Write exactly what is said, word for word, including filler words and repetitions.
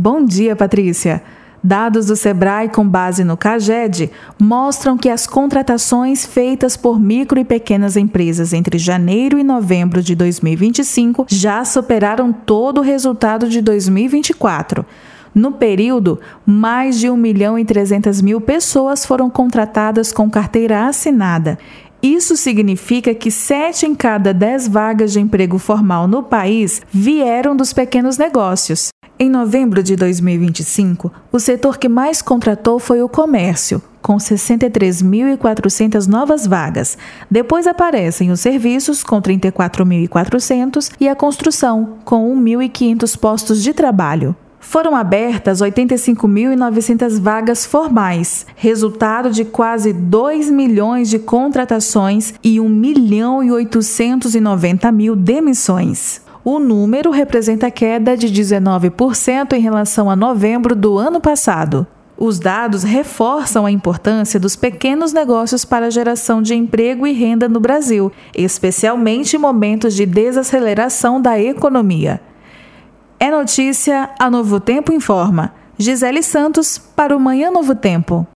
Bom dia, Patrícia. Dados do Sebrae com base no CAGED mostram que as contratações feitas por micro e pequenas empresas entre janeiro e novembro de dois mil e vinte e cinco já superaram todo o resultado de dois mil e vinte e quatro. No período, mais de um milhão e trezentas mil pessoas foram contratadas com carteira assinada. Isso significa que sete em cada dez vagas de emprego formal no país vieram dos pequenos negócios. Em novembro de dois mil e vinte e cinco, o setor que mais contratou foi o comércio, com sessenta e três mil e quatrocentas novas vagas. Depois aparecem os serviços, com trinta e quatro mil e quatrocentos, e a construção, com mil e quinhentos postos de trabalho. Foram abertas oitenta e cinco mil e novecentas vagas formais, resultado de quase dois milhões de contratações e um milhão e oitocentos e noventa mil demissões. O número representa queda de dezenove por cento em relação a novembro do ano passado. Os dados reforçam a importância dos pequenos negócios para a geração de emprego e renda no Brasil, especialmente em momentos de desaceleração da economia. É notícia, a Novo Tempo informa. Gisele Santos para o Manhã Novo Tempo.